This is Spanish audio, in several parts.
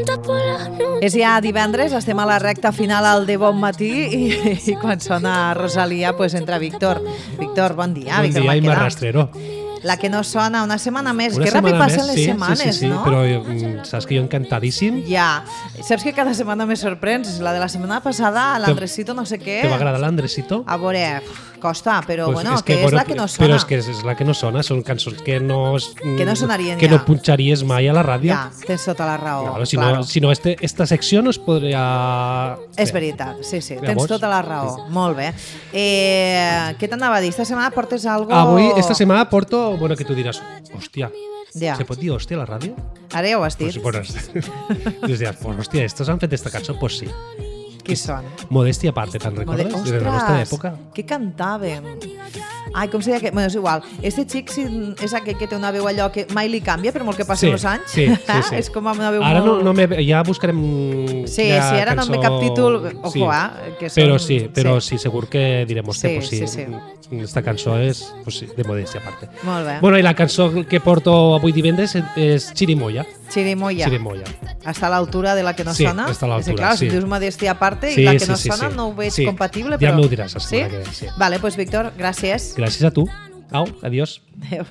És ja divendres, estem a la recta final al de Bon Matí i quan sona Rosalia pues entra Víctor. Víctor, bon dia. Bon Víctor dia i Maqueda. Rastrero. La que no sona, una setmana més. Una Que ràpid setmana passen més, les setmanes, sí, no? però saps que jo encantadíssim. Ja. Saps que cada setmana me sorprens? La de la setmana passada, l'Andresito no sé què. Te va agradar l'Andresito? A veure, costa, però Pues bueno, és la que no sona. Però és que és la que no sona, són cançons que no sonarien que ja. no punxaries mai a la ràdio. Ja, tens tota la raó. Claro, claro. si no esta secció no es podria... És veritat, sí, tens Llavors, tota la raó. sí. Molt bé. Què t'anava a dir? Esta setmana portes algo... Avui, esta setmana porto... Bueno, que tu diràs, hòstia, Ja. ¿se pot dir hòstia a la ràdio? Ara ja ho has dit. Pues diràs, hòstia, estos han fet esta cançó? Pues sí. Qui són? Modèstia a part, te'n recordes? De la nostra època. Què cantàvem? Ai, com seria que... Bueno, és igual. Este xic és aquell que té una veu allò que mai li canvia per molt que passen els anys. Sí. És com amb una veu ara molt... ja buscarem... Sí, ara no em ve cap títol... Ojo, que són... Però sí, segur que direm, hòstia, Sí, pues sí. Esta cançó és pues sí, de modèstia a part. Molt bé. Bueno, i la cançó que porto avui divendres és Chirimoya. Chirimoya. Està a l'altura de la que no sona? Sí, està a l'altura, clar, sí. Si dius modèstia a part i la que no sona no ho veig compatible, però... Ja m'ho diràs la setmana que ve, sí. Vale, pues Víctor, gràcies. Gràcies a tu. Au, adiós. Adéu.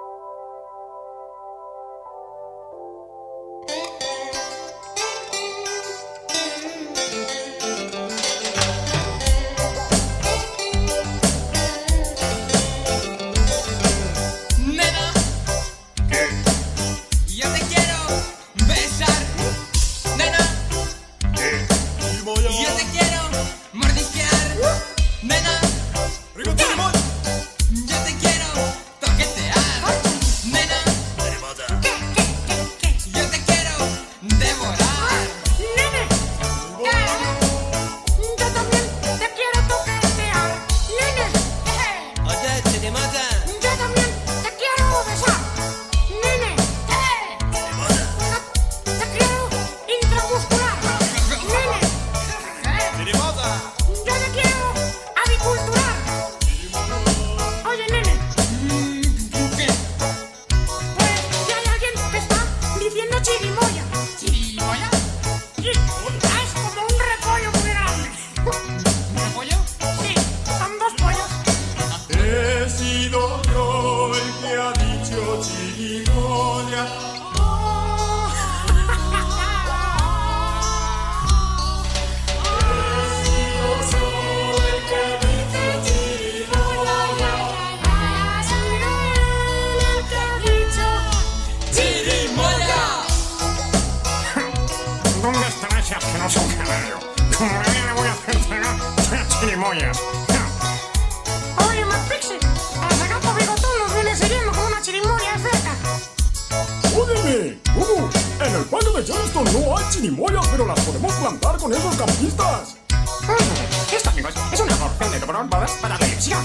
Oye, McPixie, a ese gato bigotón nos viene siguiendo con una chirimoya cerca. ¡Óyeme! ¿Cómo? En el parque de Charleston no hay chirimoyas, pero las podemos plantar con esos campistas. Esto, amigos, es una porción de brópolis para la elección.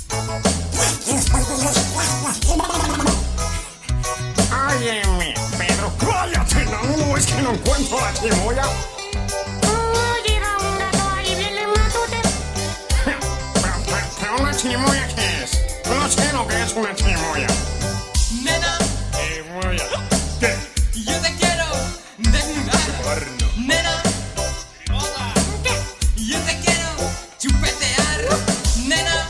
Óyeme, Pedro. ¡Cállate, no! Es que no encuentro la chirimoya. ¿Una chirimoya qué es? No sé lo que es una chirimoya. Nena, Chirimoya. ¿Qué? yo te quiero desnudar. Nena, yo te quiero chupetear. Nena,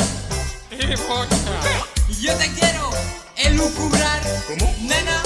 yo te quiero elucubrar. ¿Cómo? Nena,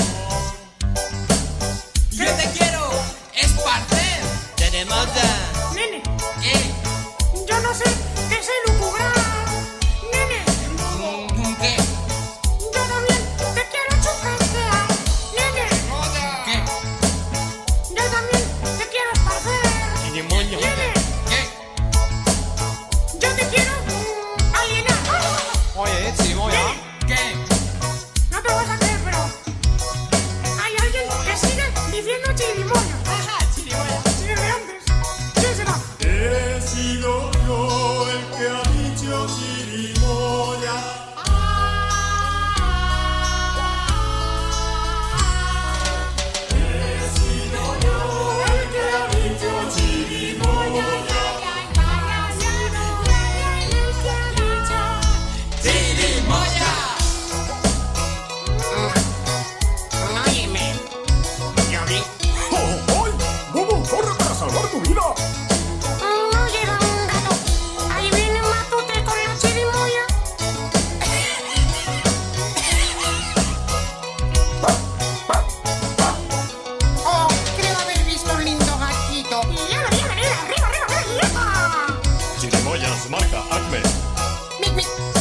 yo te quiero esparcer. Teremosa. Nene, ¿Qué? yo no sé qué es elucubrar. Nene, ¿Qué? yo también te quiero chupetear. Nene, ¿Qué? yo también te quiero esparcer. Nene, ¿Qué? yo te quiero alienar. Oye, chirimoya. ¿Qué? No te vas a creer, pero hay alguien que sigue diciendo chirimoya. Ajá, chirimoya. Sigue de antes. ¿Quién será? He sido yo el que ha dicho chirimoya. He sido yo el que ha dicho chirimoya. me.